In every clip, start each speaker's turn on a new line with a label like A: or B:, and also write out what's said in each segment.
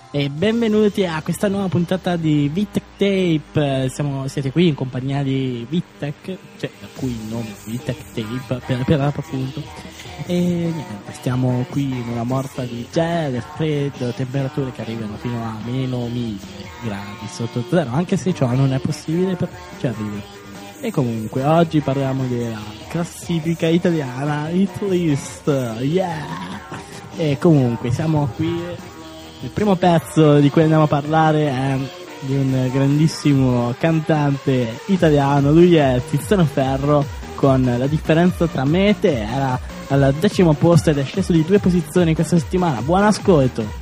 A: E benvenuti a questa nuova puntata di Vittech Tape. Siete qui in compagnia di Vittech, cioè da cui il nome Vittech Tape per l'appunto. E niente, stiamo qui in una morsa di gelo, freddo, temperature che arrivano fino a meno 1000 gradi sotto zero, anche se ciò non è possibile, però ci arriva. E comunque oggi parliamo della classifica italiana Hit List, yeah! E comunque siamo qui. Il primo pezzo di cui andiamo a parlare è di un grandissimo cantante italiano, lui è Tiziano Ferro, con La differenza tra me e te. Era al 10° posto ed è sceso di 2 posizioni questa settimana. Buon ascolto.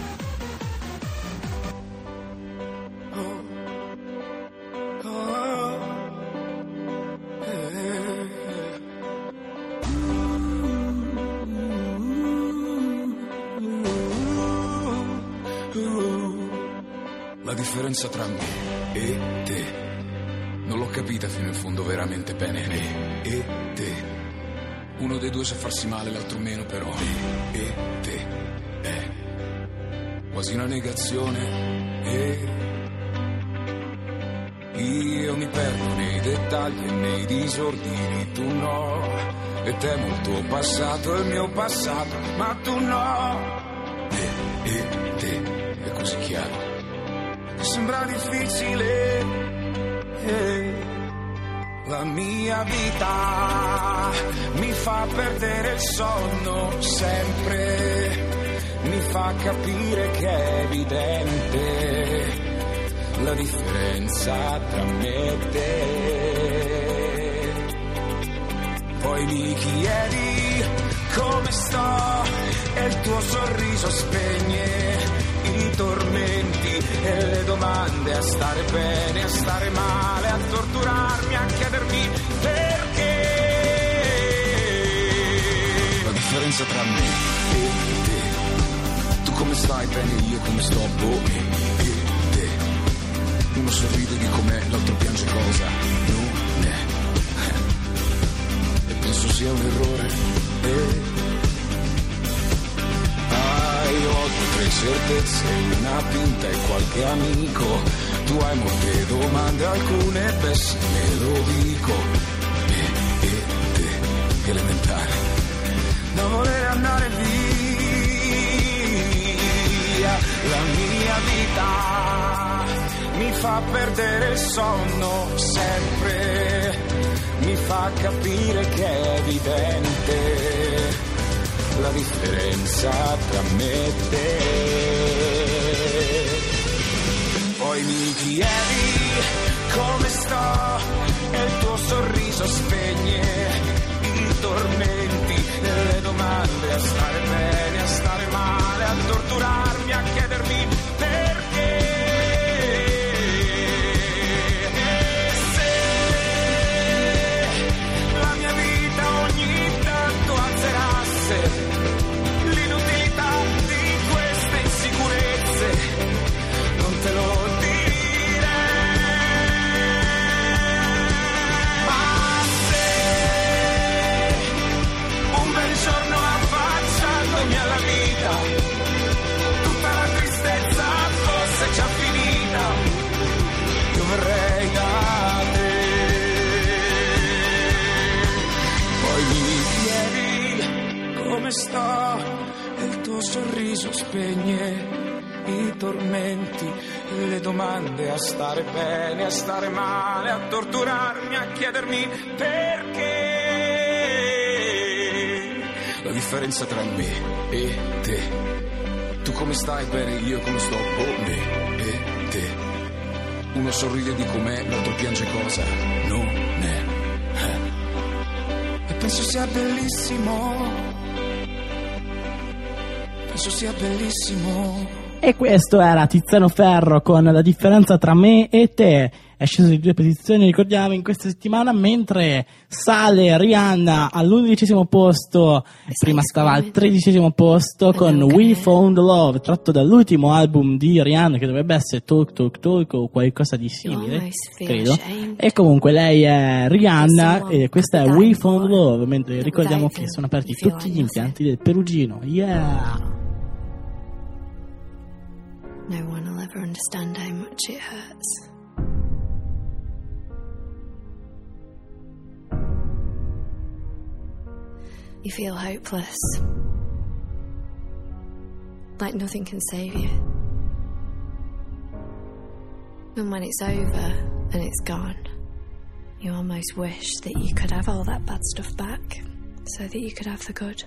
B: La differenza tra me e te non l'ho capita fino in fondo veramente bene. Me e te, uno dei due sa farsi male, l'altro meno, però me e te è quasi una negazione. E io mi perdo nei dettagli e nei disordini, tu no. E temo il tuo passato e il mio passato, ma tu no. Me e te è così chiaro, sembra difficile. La mia vita mi fa perdere il sonno sempre, mi fa capire che è evidente la differenza tra me e te. Poi mi chiedi come sto e il tuo sorriso spegne i tormenti e le domande, a stare bene, a stare male, a torturarmi, a chiedermi perché. La differenza tra me e te, tu come stai bene, io come sto, boh, me e te. Uno sorride di com'è, l'altro piange cosa non è. E penso sia un errore. Io ho 3 certezze, una pinta e qualche amico. Tu hai molte domande, alcune pessime, lo dico. Me e te, elementare, da voler andare via. La mia vita mi fa perdere il sonno sempre, mi fa capire che è evidente la differenza tra me e te. Poi mi chiedi come sto e il tuo sorriso spegne i tormenti e le domande, a stare bene, a stare male, a torturarmi, a chiedermi perché. E se la mia vita ogni tanto azzerasse l'inutilità di queste insicurezze, non te lo direi. Ma se un bel giorno affacciandomi alla vita tutta la tristezza fosse già finita, io verrei da te. Poi mi chiedi come sto e il tuo sorriso spegne i tormenti e le domande, a stare bene, a stare male, a torturarmi, a chiedermi perché. La differenza tra me e te, tu come stai bene, io come sto, boh, me e te. Uno sorride di com'è, l'altro piange cosa non è. E penso sia bellissimo, penso sia bellissimo.
A: E questo era Tiziano Ferro con La differenza tra me e te. È sceso di 2 posizioni, ricordiamo, in questa settimana, mentre sale Rihanna all'11° posto. Prima stava al 13° posto con We Found Love, tratto dall'ultimo album di Rihanna, che dovrebbe essere Talk Talk Talk o qualcosa di simile, credo. E comunque lei è Rihanna e questa è We Found Love, mentre ricordiamo che sono aperti tutti gli impianti del Perugino. Yeah!
C: No one will ever understand how much it hurts. You feel hopeless, like nothing can save you. And when it's over and it's gone, you almost wish that you could have all that bad stuff back, so that you could have the good.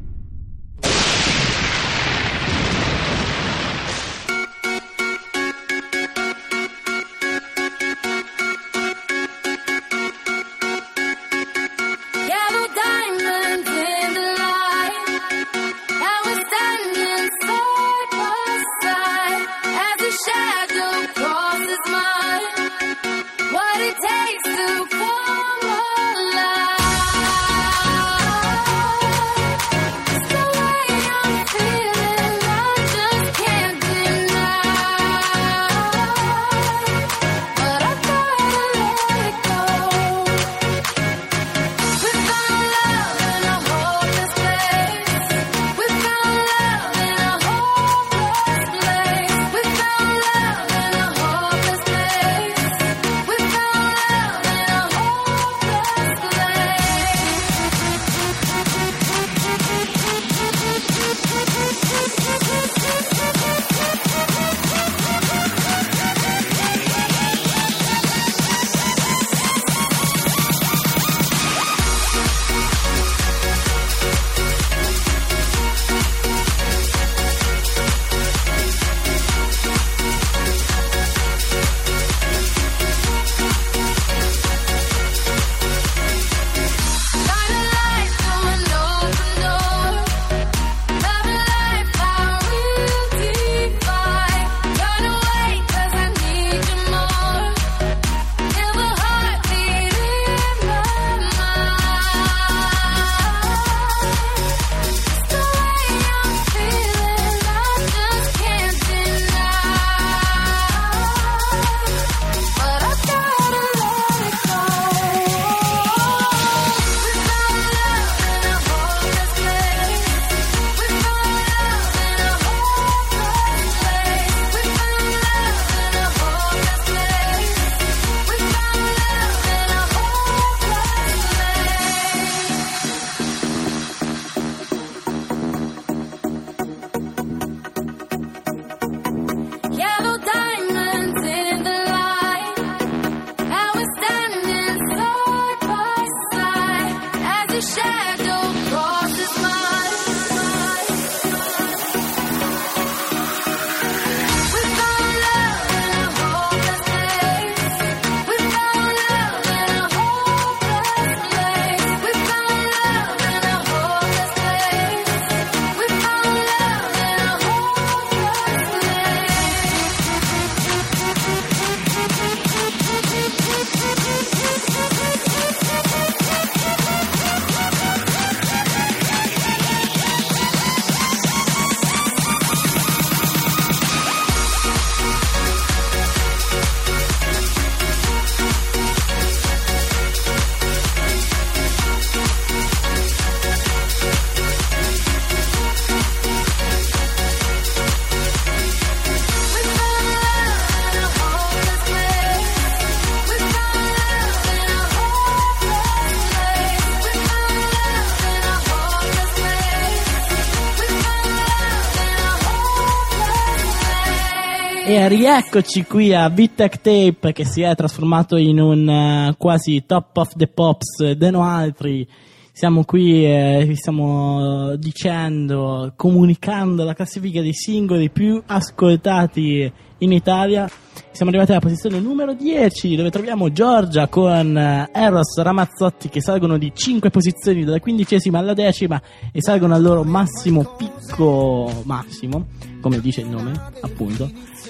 A: E rieccoci qui a Vitek Tape, che si è trasformato in un quasi top of the pops de no altri. Siamo qui vi stiamo dicendo, comunicando la classifica dei singoli più ascoltati in Italia. Siamo arrivati alla posizione numero 10, dove troviamo Giorgia con Eros Ramazzotti, che salgono di 5 posizioni dalla 15ª alla 10ª e salgono al loro massimo picco massimo, come dice il nome, appunto.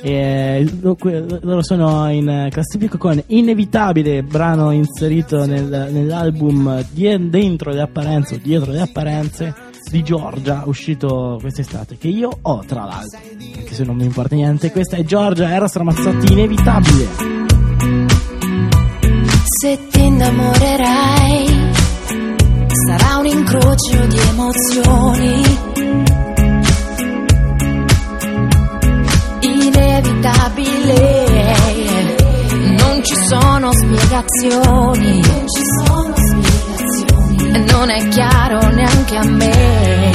A: E loro sono in classifica con Inevitabile, brano inserito nell'album Dentro le apparenze o Dietro le apparenze di Giorgia, uscito quest'estate, che io ho tra l'altro, anche se non mi importa niente. Questa è Giorgia, Eros Ramazzotti, Inevitabile.
D: Se ti innamorerai sarà un incrocio di emozioni. spiegazioni, non ci sono spiegazioni, e non è chiaro neanche a me.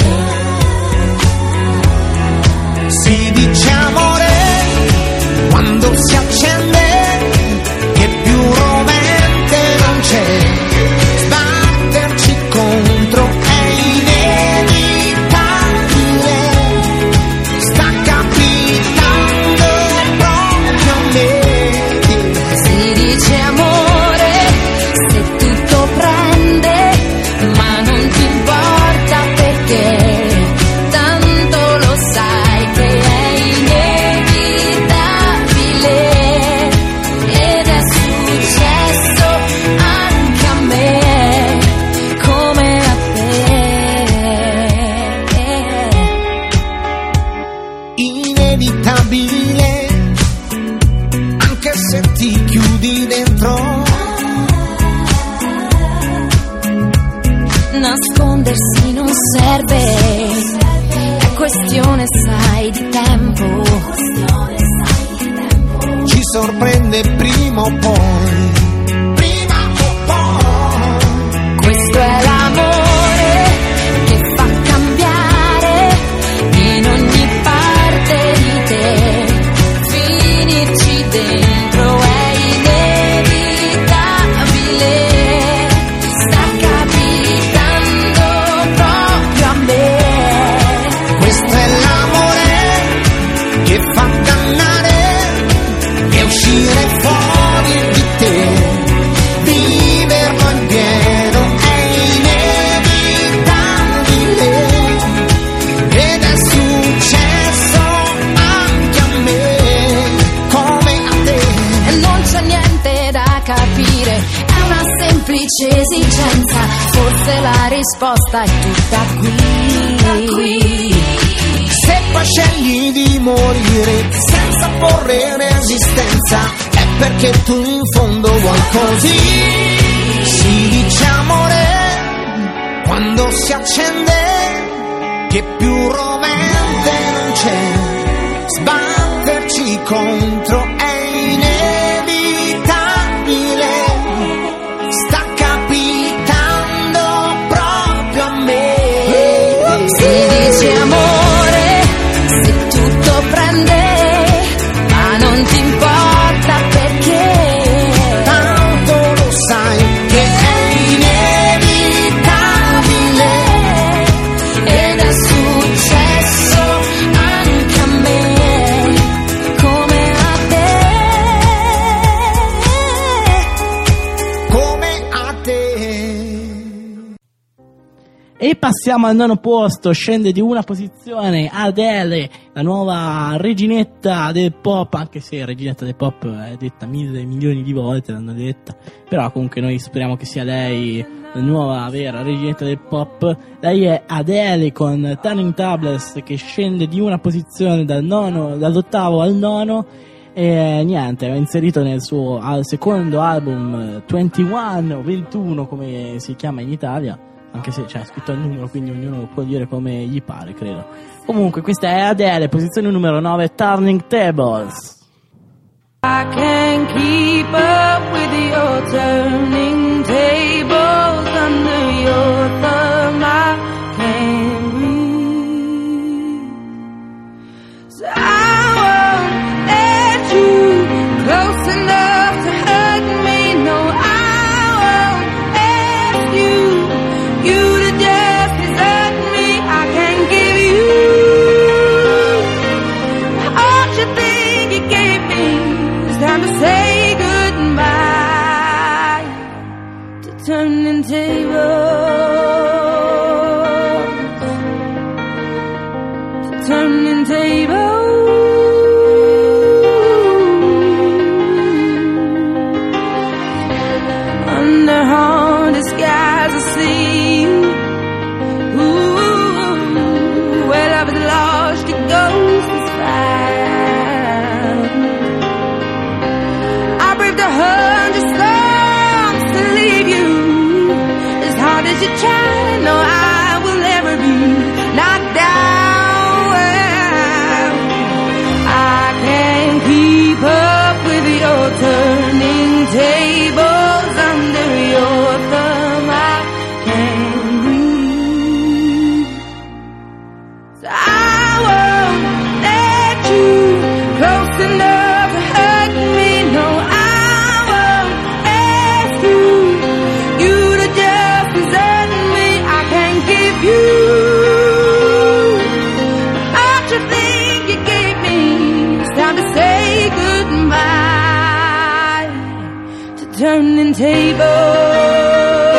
E: Si dice amore quando si accende, che più rovente non c'è, sbatterci contro è inevitabile, sta capitando proprio a me.
D: Si dice amore se tutto prende, ma non ti importa perché tanto lo sai che è inevitabile, ed è successo anche a me come a te.
E: Inevitabile, anche se ti chiudi dentro.
D: Nascondersi non serve, è questione, sai, di tempo.
E: Ci sorprende prima o poi, prima o poi.
D: Questo è l'amore che fa cambiare in ogni parte di te, finirci dentro è inevitabile, sta capitando proprio a me.
E: Questo è l'amore che fa dannare e uscire fuori di te, viverlo in pieno è inevitabile, ed è successo anche a me come a te.
D: E non c'è niente da capire, è una semplice esigenza, forse la risposta è tutta qui.
E: Se poi scegli di morire senza porre resistenza, è perché tu in fondo vuoi così. Si dice amore quando si accende, che più rovente non c'è, sbatterci contro è inevitabile, sta capitando proprio a me.
D: Si dice amore se tutto prende, ma non ti importa perché
E: Tanto lo sai che è inevitabile,
D: ed è successo anche a me come a te.
E: come a te.
A: E passiamo al nono posto, scende di una posizione Adele, la nuova reginetta del pop, anche se reginetta del pop è detta 1.000 milioni di volte, l'hanno detta, però comunque noi speriamo che sia lei la nuova vera reginetta del pop. Lei è Adele con Turning Tables, che scende di una posizione dall'ottavo al nono, e niente, ha inserito nel suo secondo album 21 o 21 come si chiama in Italia, anche se c'è scritto il numero, quindi ognuno può dire come gli pare, credo. Comunque questa è Adele, posizione numero 9, Turning Tables.
F: I can't keep up with your turning tables under your thumb. I can't breathe. So I won't let you close enough to hurt me. No, I won't ask you to just desert me. I can't give you all you think you gave me. It's time to say goodbye to turning tables, to turning tables. Under haunted skies I see you. Ooh, where love is lost, your ghost is found. I braved 100 storms to leave you. As hard as you try, no, I will never be knocked down. I can't keep up with your turning table. turning tables.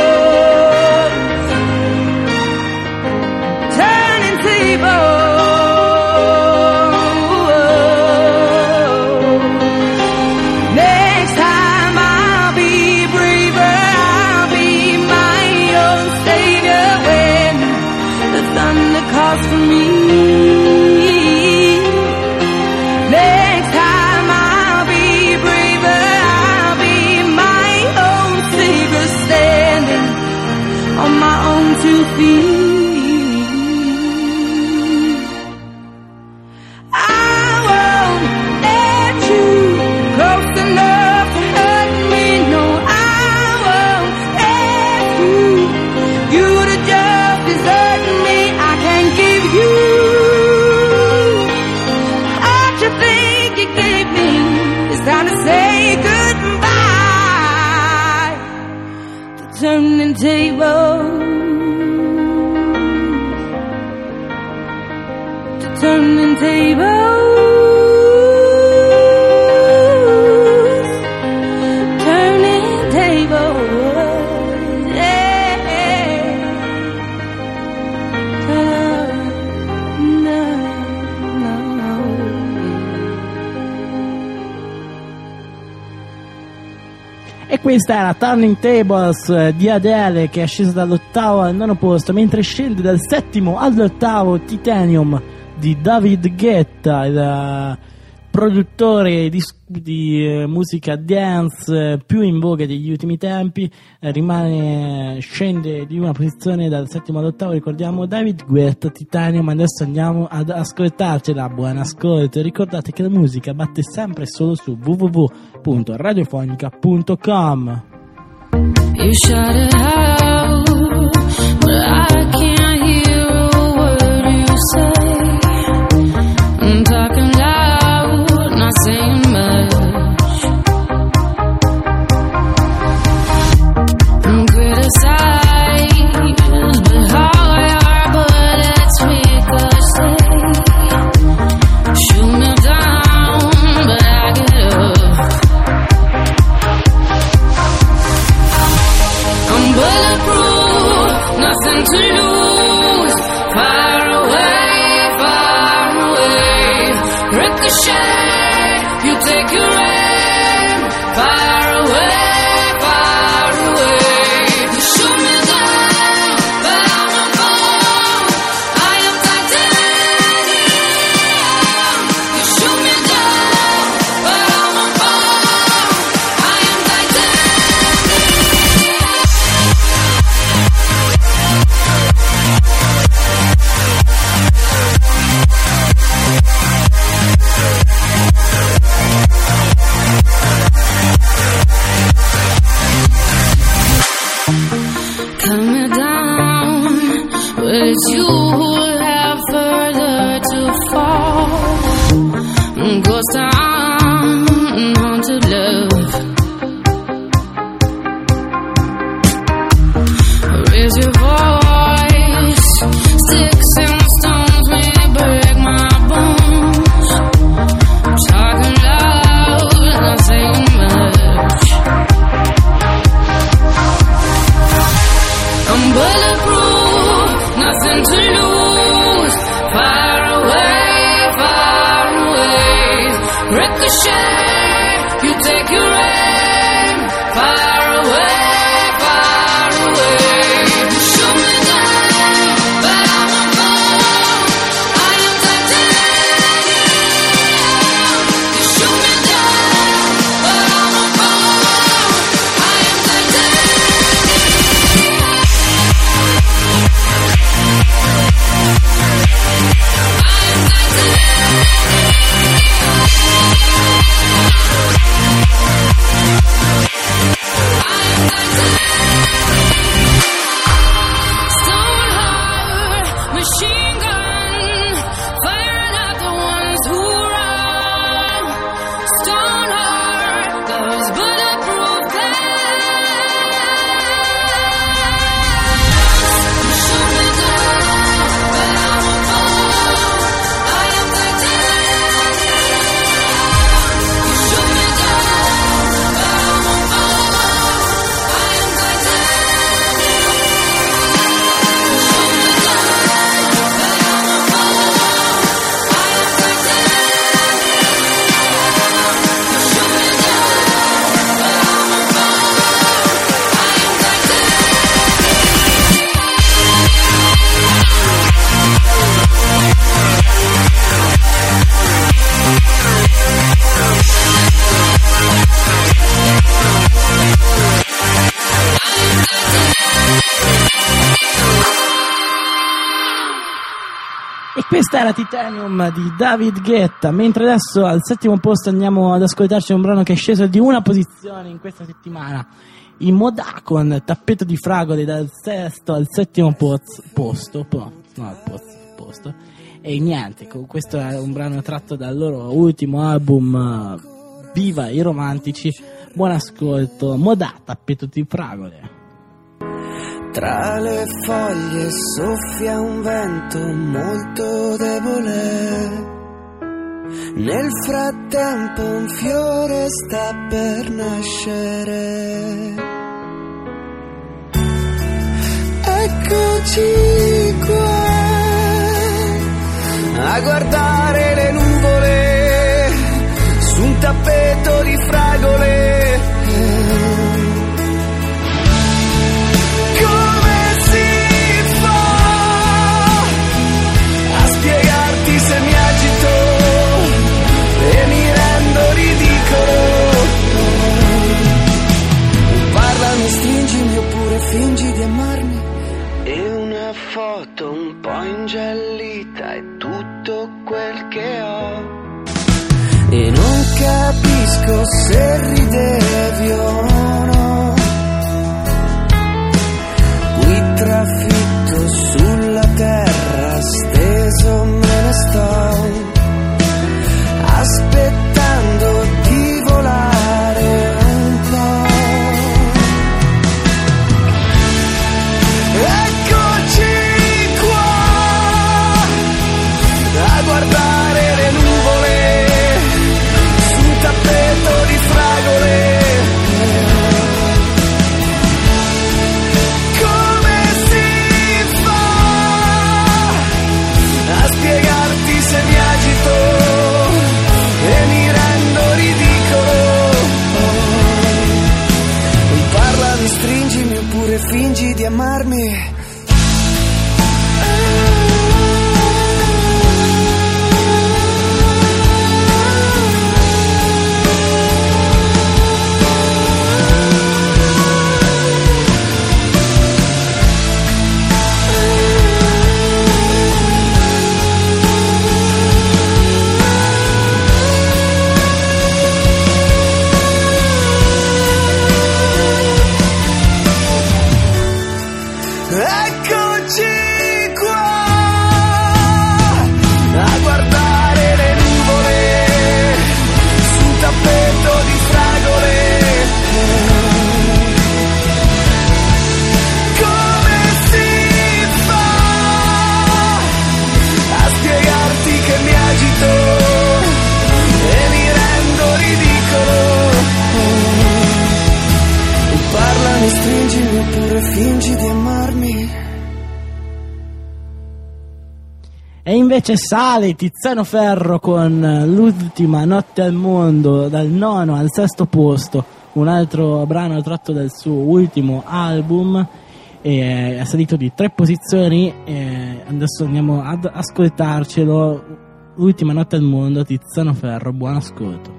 F: Turning tables. Next time I'll be braver, I'll be my own savior when the thunder calls for me. Next time I'll be braver, I'll be my own savior, standing on my own 2 feet. Turning tables, turning tables, turning tables, yeah.
A: E questa era Turning Tables di Adele, che è scesa dall'8° al 9° posto, mentre scende dal 7° all'8° Titanium di David Guetta, il produttore di musica dance più in voga degli ultimi tempi. Scende di una posizione dal 7° all'8°. Ricordiamo David Guetta, Titanium. Adesso andiamo ad ascoltarcela. Buon ascolto. Ricordate che la musica batte sempre solo su www.radiofonica.com.
D: You shout it out, but I can't hear a word you say. I'm talking loud, not saying much. I'm criticized, but how your bullets make us say. Shoot me down, but I get up. I'm bulletproof, nothing to lose. Far away, ricochet, you take your aim. Far away, you shoot me down, but I won't fall. I am titanium. You shoot me down, but I won't fall. I am cut me down, but it's you who have further to fall. Ghost town, haunted love. Raise your voice, sticks and stones may break my bones. I'm talking loud, not saying much. I'm bulletproof, nothing to lose. Far away, ricochet.
A: Questa era Titanium di David Guetta, mentre adesso al settimo posto andiamo ad ascoltarci un brano che è sceso di una posizione in questa settimana, i Modà con Tappeto di fragole, dal sesto al settimo posto. E niente, questo è un brano tratto dal loro ultimo album Viva i romantici. Buon ascolto, Modà, Tappeto di fragole.
G: Tra le foglie soffia un vento molto debole. Nel frattempo un fiore sta per nascere. Eccoci qua a guardare le nuvole su un tappeto di fragole. Se mi agito e mi rendo ridicolo, parlami, stringimi oppure fingi di amarmi. E una foto un po' ingiallita è tutto quel che ho. E non capisco se ridevi o no. Qui trafitto sulla terra steso me ne sto, aspettando di volare un po'. Eccoci qua a guardare le nuvole su un tappeto di fragole. Se mi agito e mi rendo ridicolo, parlami, stringimi oppure fingi di amarmi. Stringimi oppure fingi di amarmi.
A: E invece sale Tiziano Ferro con L'ultima notte al mondo, dal nono al sesto posto, un altro brano tratto dal suo ultimo album, è salito di 3 posizioni. Adesso andiamo ad ascoltarcelo. L'ultima notte al mondo, Tiziano Ferro, buon ascolto.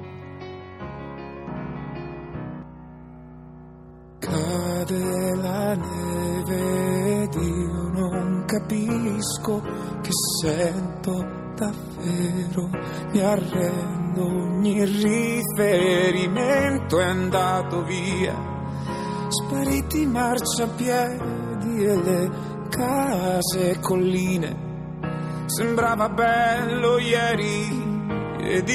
H: Cade la neve ed io non capisco che sento davvero, mi arrendo, ogni riferimento è andato via, spariti i marciapiedi e le case e colline, sembrava bello ieri ed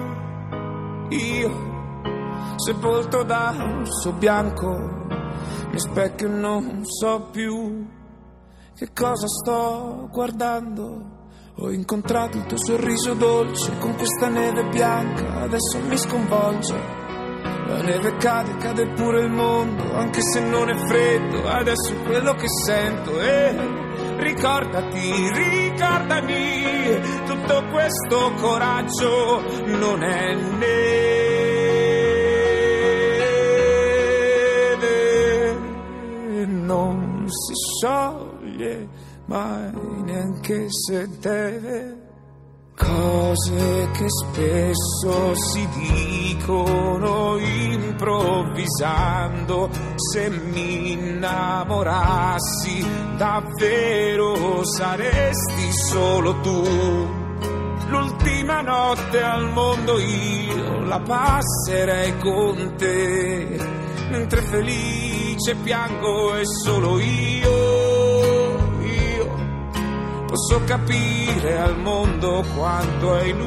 H: io sepolto da un suo bianco, mi specchio non so più che cosa sto guardando. Ho incontrato il tuo sorriso dolce con questa neve bianca, adesso mi sconvolge. La neve cade, cade pure il mondo, anche se non è freddo, adesso è quello che sento. E ricordami, tutto questo coraggio non è neve, non si scioglie mai neanche se deve. Cose che spesso si dicono improvvisando. Se mi innamorassi davvero saresti solo tu. L'ultima notte al mondo io la passerei con te, mentre felice piango e solo io posso capire al mondo quanto è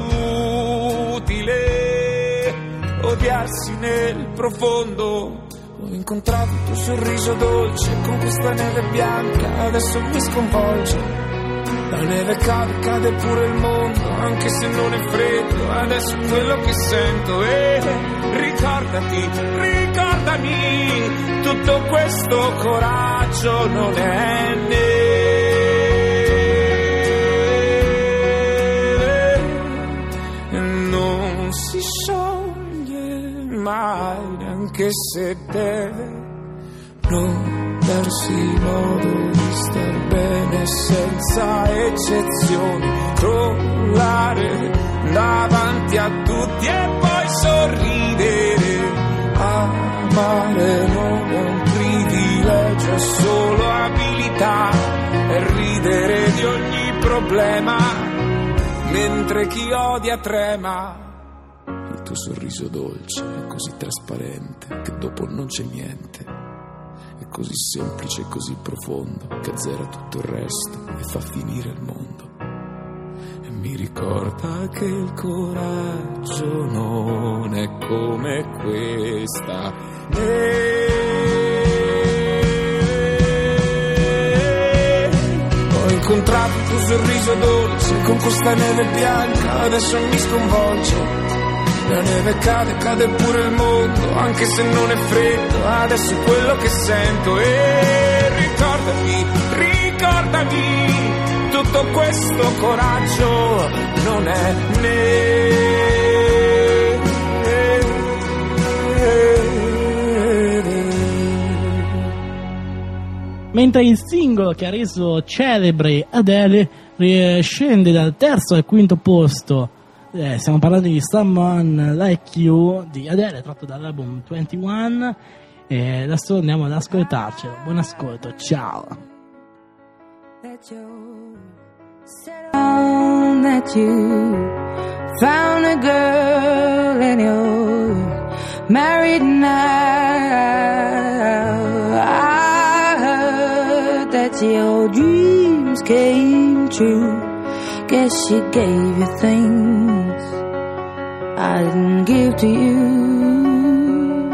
H: inutile odiarsi nel profondo. Ho incontrato il tuo sorriso dolce con questa neve bianca, adesso mi sconvolge. La neve cade, cade pure il mondo, anche se non è freddo, adesso è quello che sento. E ricordami, tutto questo coraggio non è neve, non si scioglie mai, neanche se deve. Non darsi modo di star bene senza eccezioni, crollare davanti a tutti e poi sorridere. Amare non è un privilegio, è solo abilità, e ridere di ogni problema mentre chi odia trema. Il tuo sorriso dolce è così trasparente che dopo non c'è niente. È così semplice e così profondo che azzera tutto il resto e fa finire il mondo. E mi ricorda che il coraggio non è come questa Ho incontrato il tuo sorriso dolce con questa neve bianca, adesso mi sconvolge. La neve cade, cade pure il mondo, anche se non è freddo, adesso è quello che sento. E ricordami, tutto questo coraggio non è neve.
A: Mentre il singolo che ha reso celebre Adele scende dal terzo al quinto posto. Stiamo parlando di Someone Like You di Adele, tratto dall'album 21, e adesso andiamo ad ascoltarcelo. Buon ascolto, ciao.
F: That you found a girl and you're married now. I heard that your dreams came true. Guess she gave you things I didn't give to you.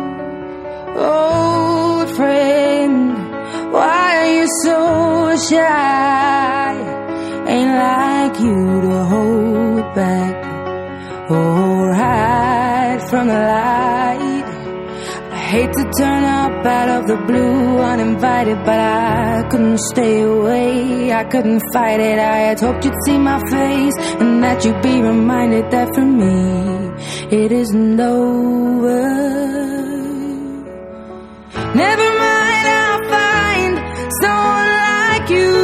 F: Old friend, why are you so shy? Ain't like you to hold back or hide from the light. I hate to turn up out of the blue uninvited, but I couldn't stay away, I couldn't fight it. I had hoped you'd see my face and that you'd be reminded that for me it isn't over. Never mind, I'll find someone like you.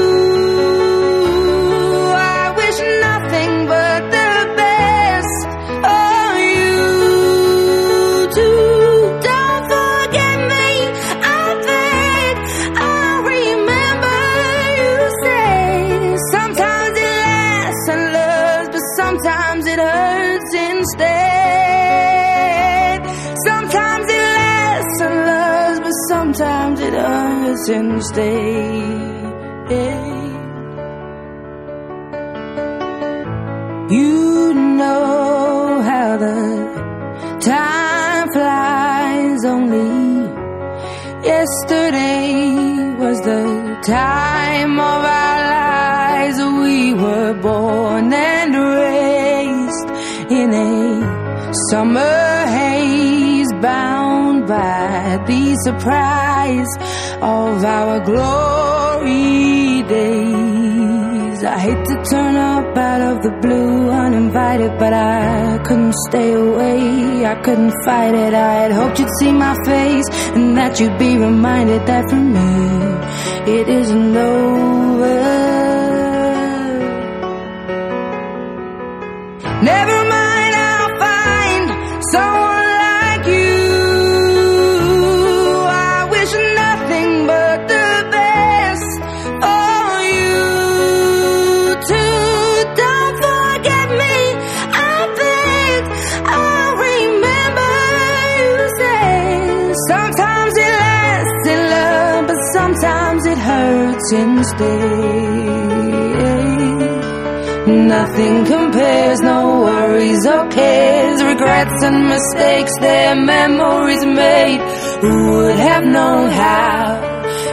F: I wish nothing but the best for you too. Don't forget me, I beg. I remember you say sometimes it lasts and loves, but sometimes it hurts instead. Sometimes it lasts and loves, but sometimes it hurts instead. You know how the time flies. Only yesterday was the time of our lives. We were born and raised in a summer haze, bound by the surprise of our glory days. I hate to turn up out of the blue uninvited, but I couldn't stay away, I couldn't fight it. I had hoped you'd see my face and that you'd be reminded that for me it isn't over. Never mind, I'll find someone like you. I wish nothing but the best for you too. Don't forget me, I beg. I'll remember you said. Sometimes it lasts in love, but sometimes it hurts instead. Nothing compares, no worries or cares, regrets and mistakes, their memories made. Who would have known how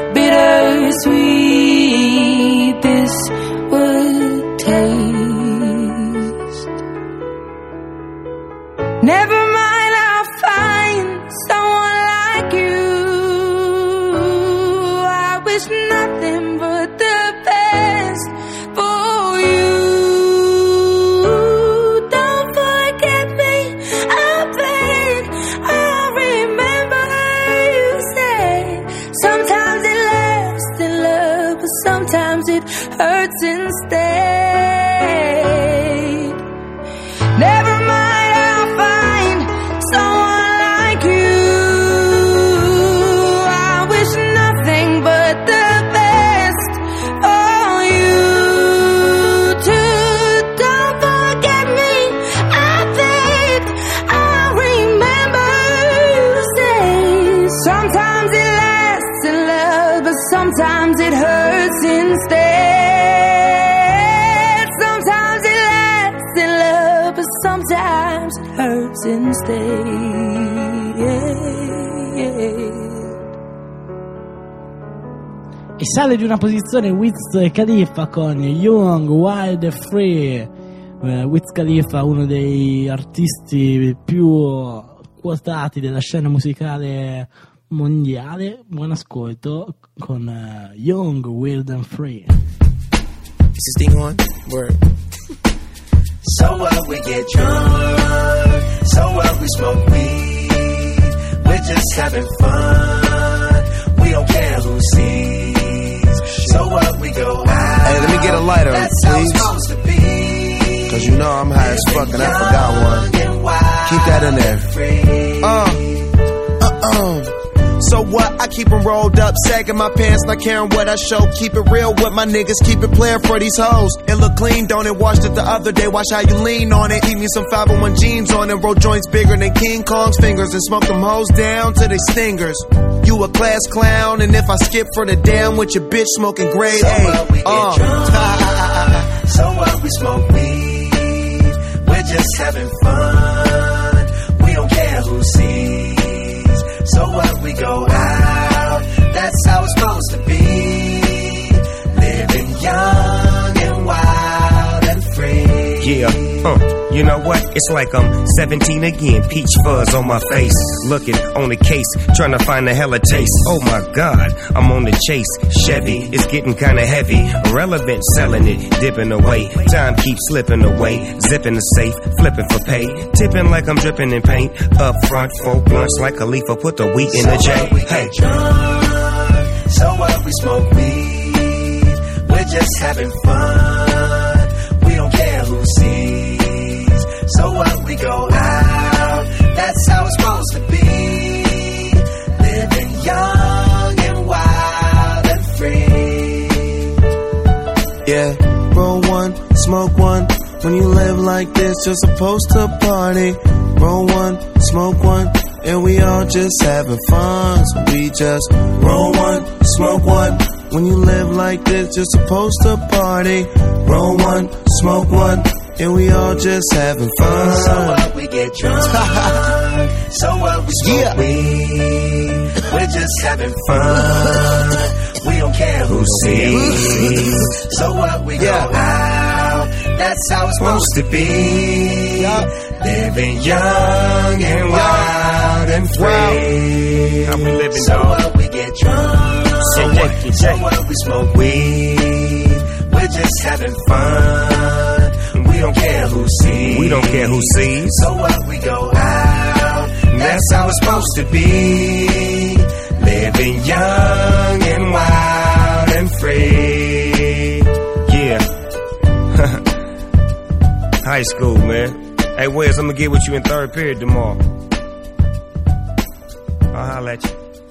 F: bittersweet this would taste? Never mind, I'll find someone like you. I wish nothing but the best for you. Don't forget me, I beg. I'll remember you said. Sometimes it lasts in love, but sometimes it hurts instead. Never mind, I'll find someone like you. I wish nothing but the best for you too. Don't forget me, I beg. I'll remember you say. Sometimes it lasts in love, but sometimes it hurts instead. Sometimes it lasts in love, but sometimes it hurts instead.
A: E sale di una posizione Wiz Khalifa con Young, Wild and Free. Wiz Khalifa, uno dei artisti più quotati della scena musicale mondiale. Buon ascolto con Young, Wild and Free.
I: Is this thing on? Word. So what, we get drunk. So what, we smoke weed. We're just having fun. We don't care who sees. So what, we go out.
J: Hey, let me get a lighter,
I: That's how it's
J: please.
I: supposed to be.
J: Cause you know I'm high as fuck and I forgot one. Keep that in there. So what? I keep them rolled up, sagging my pants, not caring what I show. Keep it real with my niggas, keep it playing for these hoes. It look clean, don't it? Washed it the other day, watch how you lean on it. Keep me some 501 jeans on it, roll joints bigger than King Kong's fingers, and smoke them hoes down to they stingers. You a class clown, and if I skip for the damn with your bitch smoking grade
I: So
J: A.
I: what, we get drunk. So what, we smoke weed. We're just having fun. We don't care who sees. So what, we go out. That's how it's supposed to be. Living young and wild and free.
K: Yeah, you know what? It's like I'm 17 again, peach fuzz on my face. Looking on the case, trying to find a hella taste. Oh my God, I'm on the chase. Chevy, it's getting kinda heavy. Irrelevant, selling it, dipping away. Time keeps slipping away. Zipping the safe, flipping for pay. Tipping like I'm dripping in paint. Up front, 4 blunts like Khalifa, put the wheat in the J. Hey.
I: Drunk. So what, we smoke weed. We're just having fun. We don't care who sees. So what, we go out. That's how it's supposed to be. Living young and wild and free.
J: Yeah, roll one, smoke one. When you live like this, you're supposed to party. Roll one, smoke one, and we all just having fun. So we just roll one, smoke one. When you live like this, you're supposed to party. Roll one, smoke one, and we all just having fun.
I: So what, we get drunk. So what, we smoke weed. We're just having fun. We don't care who sees. So what, we go out. That's how it's supposed to be. Living young and wild and free.
K: How we living,
I: so
K: dog?
I: what, we get drunk. So what, we smoke weed. We're just having fun. We don't care who sees.
K: We don't care who sees.
I: So what, we go out. That's how it's supposed to be. Living young and wild and free.
K: Yeah. How high school, man. Hey, Wes, I'm gonna get with you in third period tomorrow. I'll holler at you.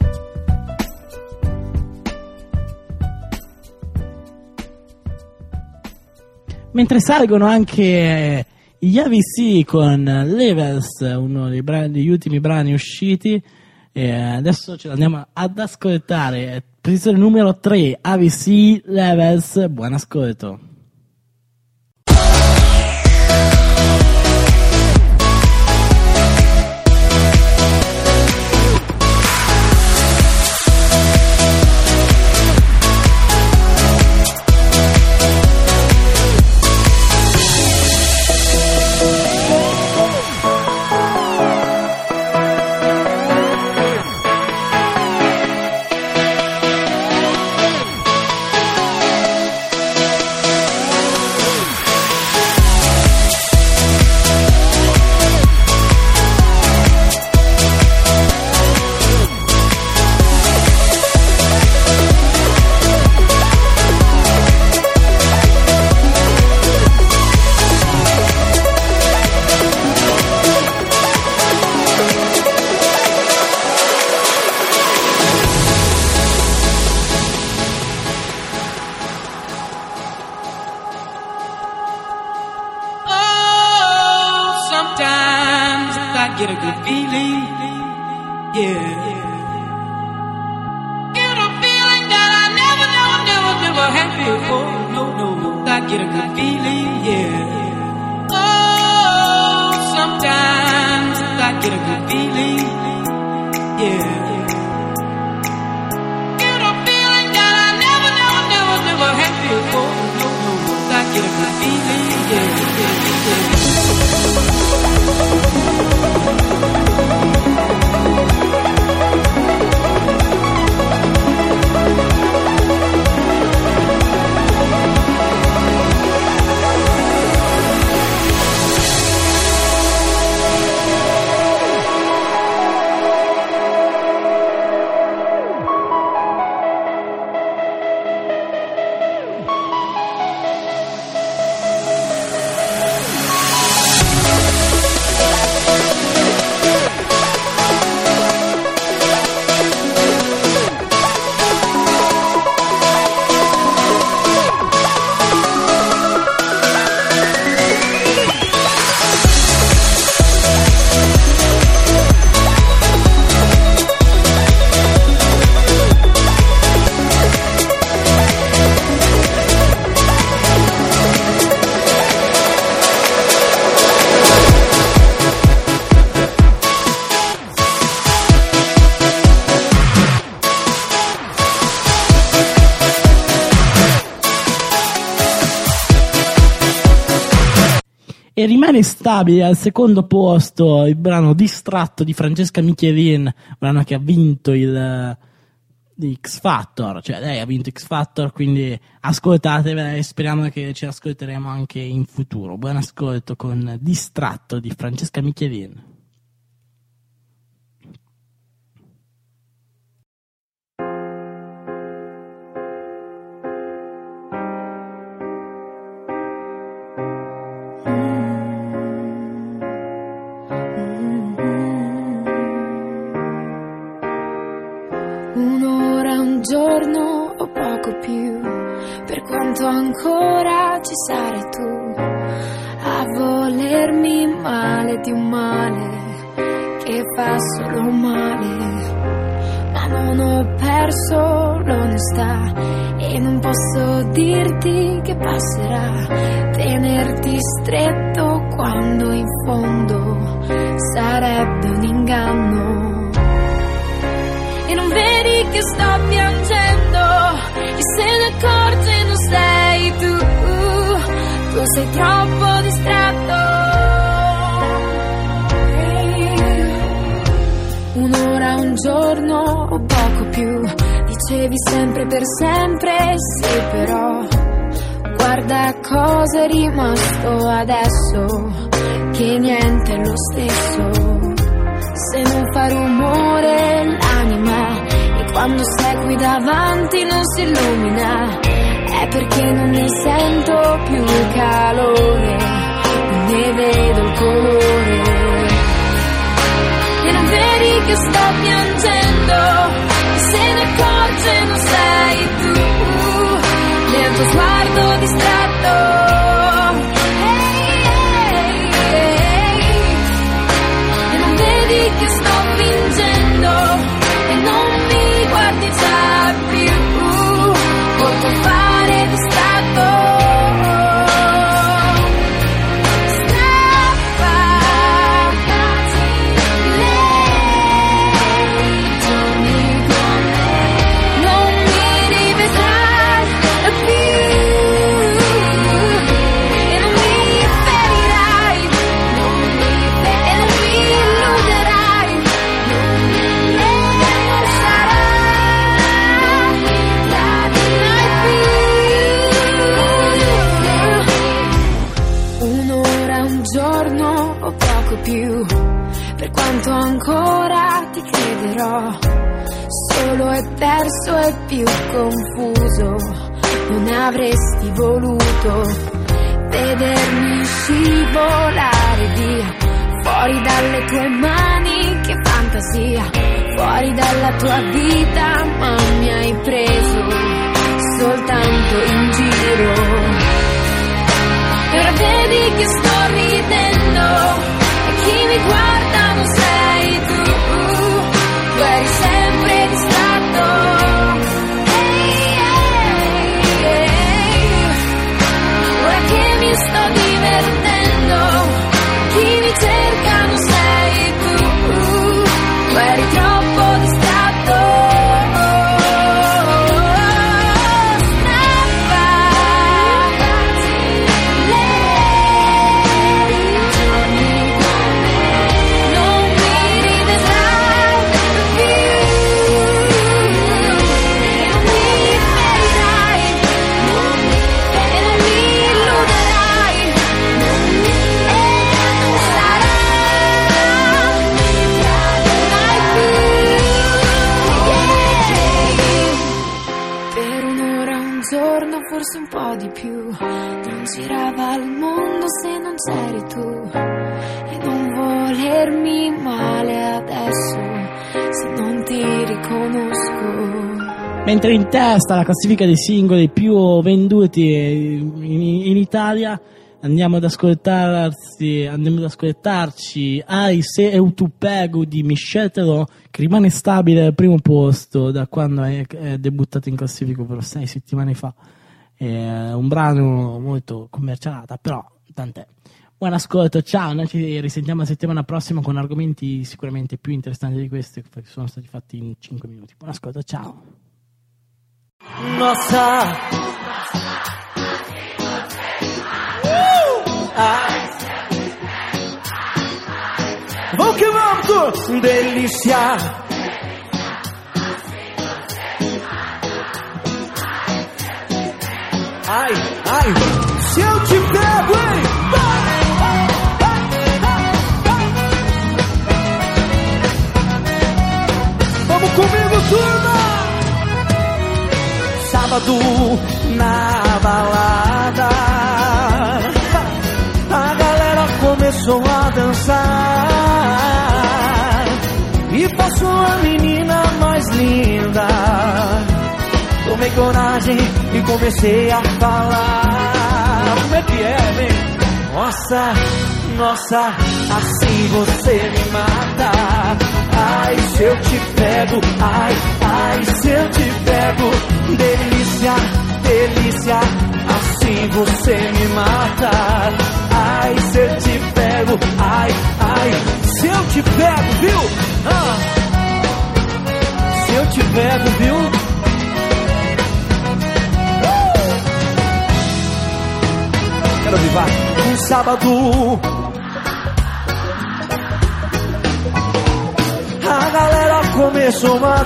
A: Mentre salgono anche gli AVC con Levels, uno degli ultimi brani usciti, e adesso ce l'andiamo ad ascoltare. Posizione numero 3, AVC, Levels, buon ascolto.
L: Get a good feeling, yeah. Get a feeling that I never had before. No. I get a good feeling, yeah. Oh, sometimes I get a good feeling, yeah. Get a feeling that I never had before. No. I get a good feeling, yeah.
A: E rimane stabile al secondo posto il brano Distratto di Francesca Michelin, brano che ha vinto di X Factor, cioè lei ha vinto X Factor, quindi ascoltatevela e speriamo che ci ascolteremo anche in futuro. Buon ascolto con Distratto di Francesca Michelin.
C: Un'ora, un giorno o poco più, per quanto ancora ci sarai tu a volermi male di un male che fa solo male. Ma non ho perso l'onestà e non posso dirti che passerà, tenerti stretto quando in fondo sarebbe un inganno. E non vedi che sto piangendo, e se ne accorge non sei tu sei troppo distratto. Un'ora, un giorno o poco più, dicevi sempre per sempre, sì però guarda cosa è rimasto adesso, che niente è lo stesso. Se non fa rumore l'anima e quando sei qui davanti non si illumina, è perché non ne sento più il calore, non ne vedo il colore. E non vedi che sto piangendo, e se ne accorge non sei tu, nel tuo sguardo distratto. E non vedi che sto fingendo e non mi guardi già più, col tuo fare distratto. Più, per quanto ancora ti crederò, solo e perso e più confuso, non avresti voluto vedermi scivolare via, fuori dalle tue mani, che fantasia, fuori dalla tua vita, ma mi hai preso soltanto in giro. E ora vedi che sto ridendo, chi mi guarda non sei tu, tu eri sempre distratto. Ora che mi sto divertendo, chi mi cerca non sei tu, tu eri troppo distratto. Forse un po' di più, non girava il mondo se non c'eri tu, e non volermi male adesso se non ti riconosco.
A: Mentre in testa la classifica dei singoli più venduti in Italia, andiamo ad ascoltarci Ai Se Eu Tu Pego di Michel Teló, che rimane stabile al primo posto da quando è debuttato in classifica per 6 settimane fa. È un brano molto commercialata, però tant'è. Buon ascolto, ciao, noi ci risentiamo la settimana prossima con argomenti sicuramente più interessanti di questi, perché sono stati fatti in 5 minuti. Buon ascolto, ciao.
E: Nossa, vamos que vamos, delícia. Ai, ai, se eu te pego, hein? Vamos comigo, turma! Sábado na balada, a galera começou a dançar e passou a menina mais linda. Tomei coragem e comecei a falar. Como é que é, vem? Nossa, nossa, assim você me mata. Ai, se eu te pego, ai, ai, se eu te pego. Delícia, delícia, assim você me mata. Ai, se eu te pego, ai, ai, se eu te pego, viu? Se eu te pego, viu? Quero vivar um sábado. A galera começou a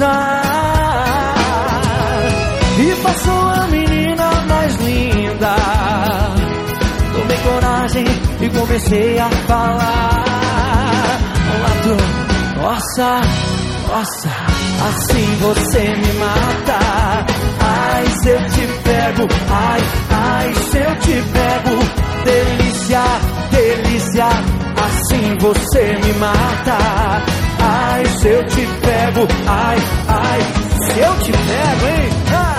E: dançar e passou a menina mais linda. Tomei coragem e comecei a falar. Olá, tu, nossa, nossa, assim você me mata. Ai, se eu te pego, ai, ai. Ai, se eu te pego, delícia, delícia, assim você me mata. Ai, se eu te pego, ai, ai, se eu te pego, hein?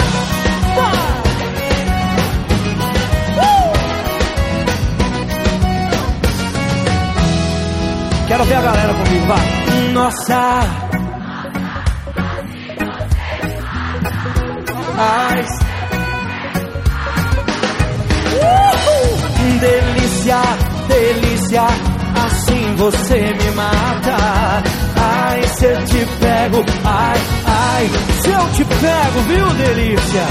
E: Quero ver a galera comigo, vai. Nossa. Ai. Delícia, delícia, assim você me mata. Ai, se eu te pego, ai, ai, se eu te pego, viu, delícia?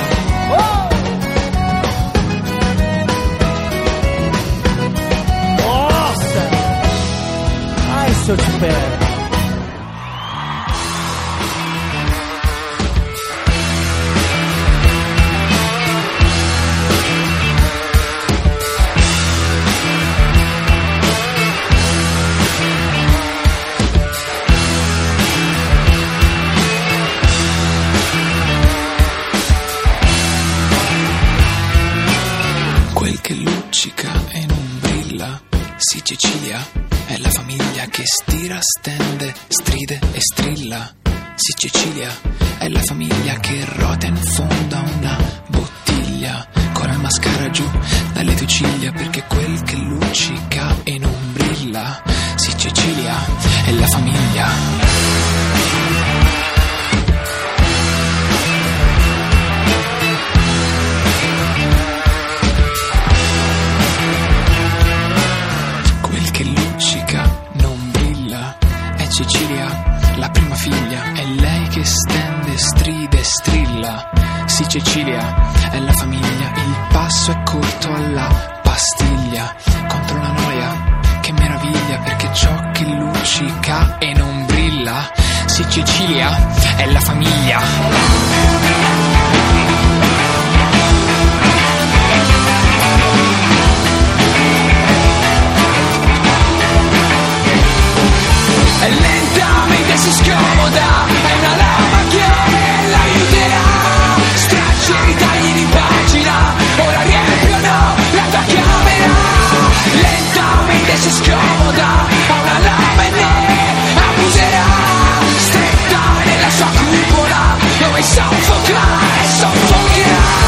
E: Nossa! Ai, se eu te pego.
B: Cecilia è la famiglia che stira, stende, stride e strilla. Sì, Cecilia è la famiglia che rota in fondo a una bottiglia, con la mascara giù dalle tue ciglia, perché quel che luccica e non brilla. Sì, Cecilia è la famiglia. Cecilia, la prima figlia, è lei che stende, stride e strilla. Sì, Cecilia è la famiglia, il passo è corto alla pastiglia, contro la noia, che meraviglia, perché ciò che luccica e non brilla. Sì, Cecilia è la famiglia.
M: E lentamente si scomoda, è una lama che l'aiuterà. Stracci e ritagli di pagina, ora riempiono la tua camera. Lentamente si scomoda, ha una lama e ne abuserà. Stretta nella sua cupola, dove soffoca e soffocherà.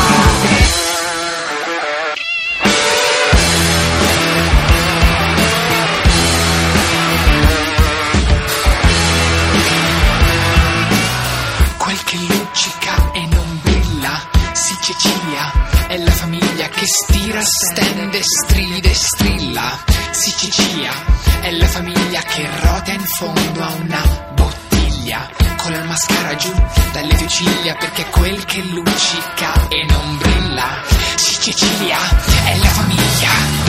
B: Cecilia è la famiglia che stira, stende, stride e strilla. Sì, Cecilia è la famiglia che rota in fondo a una bottiglia, con la mascara giù dalle tue ciglia, perché quel che luccica e non brilla. Sì, Cecilia è la famiglia.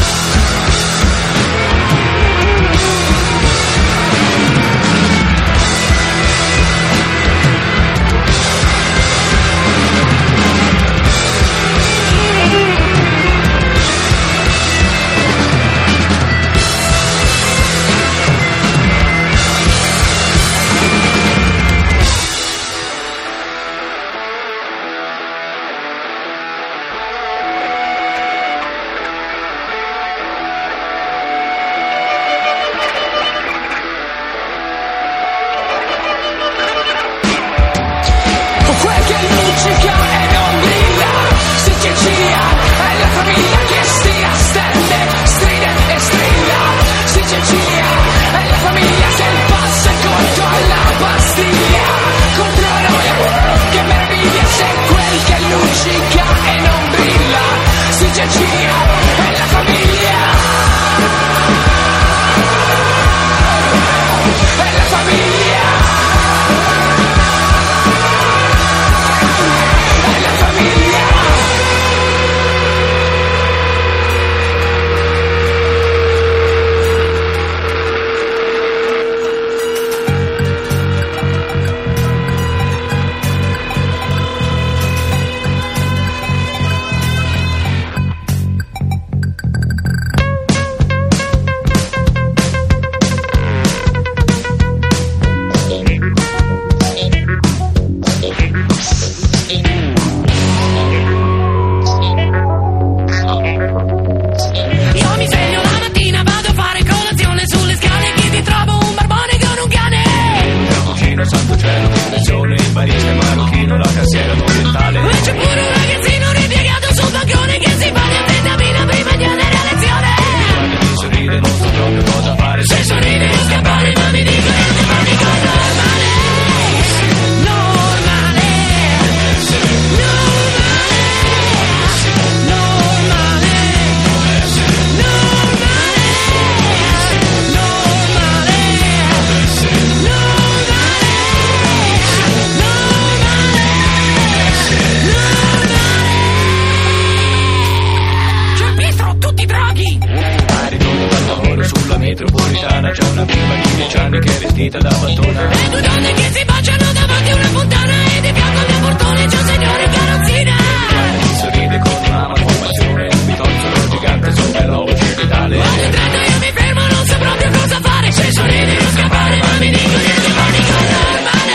N: sbavatura.
O: E due donne che si baciano davanti a una fontana e di fianco al mio portone c'è un signore in carrozzina.
N: Mi sorride con una malformazione, mi tolsero gigante sopra la voce vitale.
O: Quando entrando io mi fermo, non so proprio cosa fare. Se sorridi non scappare, ma mi dico niente panico normale.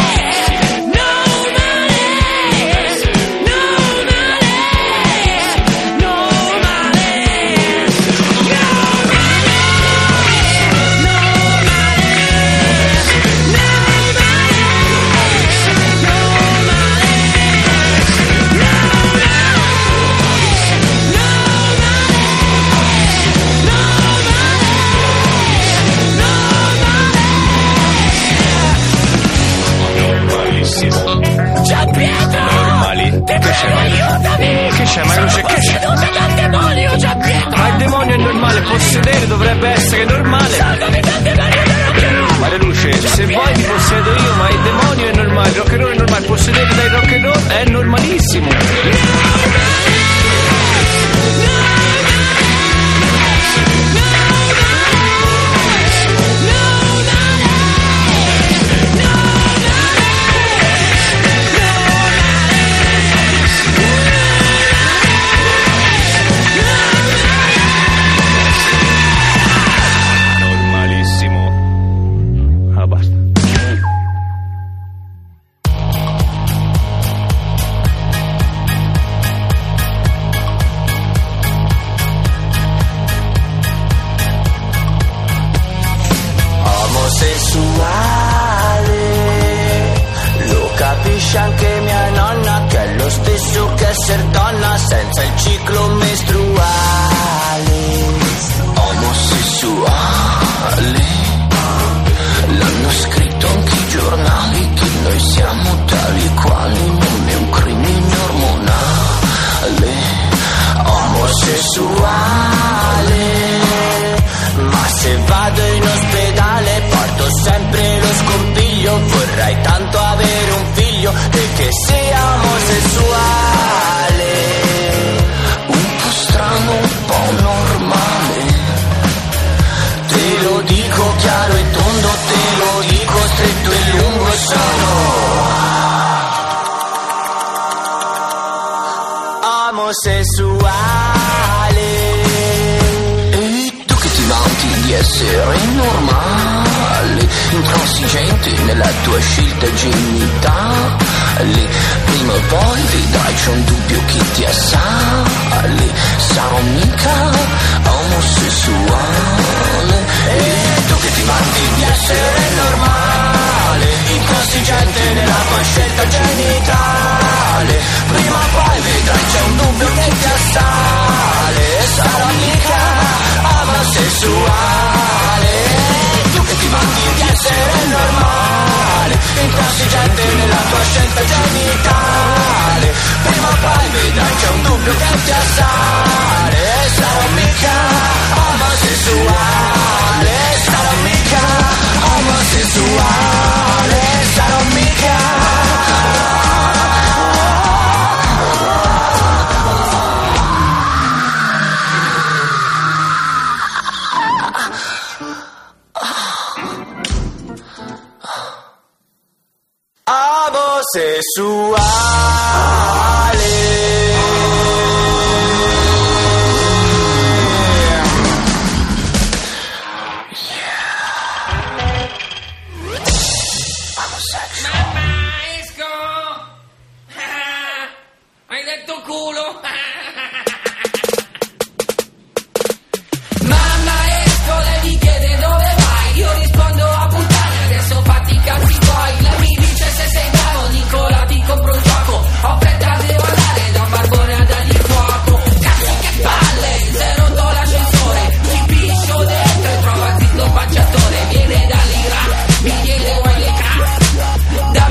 N: Gian Pietro! Normali? Che c'è?
O: Aiutami!
N: Che c'è? Ma non c'è che c'è?
O: Posseduta dal demonio, Gian Pietro!
N: Ma il demonio è normale, possedere dovrebbe essere normale.
O: Salvami dal demonio del rock'n'roll!
N: Maria Luce, se vuoi ti possedo io, ma il demonio è normale, il rock'n'roll è normale, possedere dai rock'n'roll è normalissimo.
G: Lo capisce anche mia nonna, che è lo stesso che essere donna senza il ciclo mestruale. Omosessuale, l'hanno scritto anche i giornali, che noi siamo tali quali, non è un crimine ormonale. Omosessuale, ma se vado in ospedale porto sempre lo scompiglio. Vorrei tanto avere un figlio e che sia omosessuale. Un po' strano, un po' normale. Te lo dico chiaro e tondo, te lo dico stretto e lungo. Sono omosessuale. Di essere normale, intransigente nella tua scelta genitale. Prima o poi vedrai c'è un dubbio che ti assale. Sarò mica omosessuale. E tu che ti vanti di essere normale, intransigente nella tua scelta genitale. Prima o poi vedrai c'è un dubbio che ti assale. Sarò mica omosessuale. Tu che ti vanti di essere normale, intransigente nella tua scelta genitale. Prima o poi vedrai c'è un dubbio che ti assale. Sarò mica omosessuale. Sarò mica omosessuale. Sarò mica. Omosessuale.
O: Mamma, esco! Hai detto culo? Mamma, esco, lei mi chiede dove vai. Io rispondo a puttane, adesso fatti i cazzi tuoi. Lei mi dice se sei bravo, Nicola ti compro un gioco. Ho fretta, devo andare da Barbone a dargli fuoco. Cazzi che palle, se rotto l'ascensore. Ti piscio dentro e trovati lo spacciatore. Viene dall'Iraq, mi chiede vuoi le crack.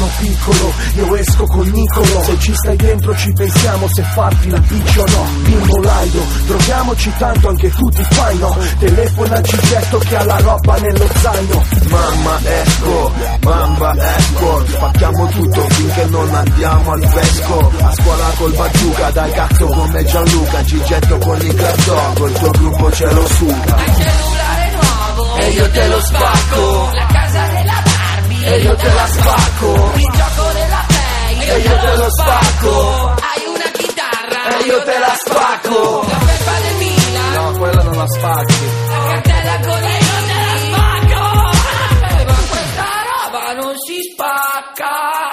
P: sono piccolo, io esco con Nicolo. Se ci stai dentro ci pensiamo se farti la piccia o no. Bimbo laido, droghiamoci tanto anche tu ti fai no. Telefona al Gigetto che ha la roba nello zaino.
J: Mamma esco, bamba esco, spacchiamo tutto finché non andiamo al fresco. A scuola col bazooka, dai cazzo come Gianluca. Gigetto con il cartone, col tuo gruppo ce lo suga.
O: Il cellulare nuovo
P: e io te lo spacco.
O: La casa della Barbie
P: e io te la spacco.
O: Il gioco della Play
P: e io te lo spacco.
O: Hai una chitarra
P: e io te la spacco.
O: La felpa del Milan,
J: no, quella non la spacchi.
O: La cartella con i non te la spacco. Ma questa roba non si spacca.